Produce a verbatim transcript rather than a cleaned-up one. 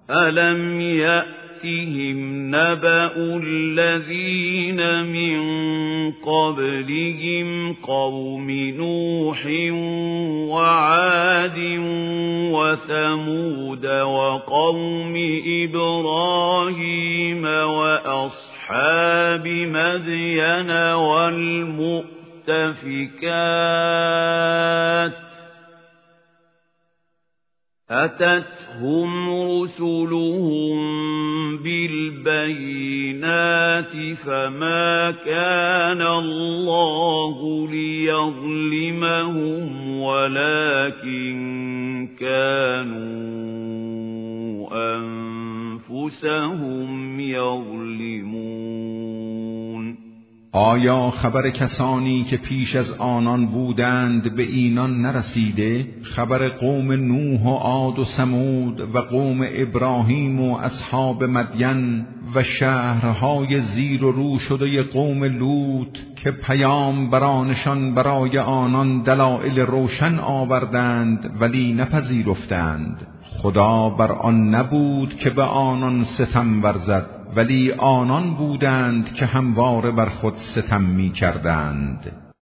ألم يأتهم نبأ الذين من قبلهم قوم نوح وعاد وثمود وقوم إبراهيم وأصحاب مدين والمؤتفكات أتتهم رسلهم بالبينات فما كان الله ليظلمهم ولكن كانوا أنفسهم يظلمون. آیا خبر کسانی که پیش از آنان بودند به اینان نرسیده؟ خبر قوم نوح و عاد و ثمود و قوم ابراهیم و اصحاب مدین و شهرهای زیر و رو شده قوم لوط که پیامبرانشان برای آنان دلایل روشن آوردند ولی نپذیرفتند. خدا بر آن نبود که به آنان ستم ورزد، ولی آنان بودند که همواره بر خود ستم می کردند.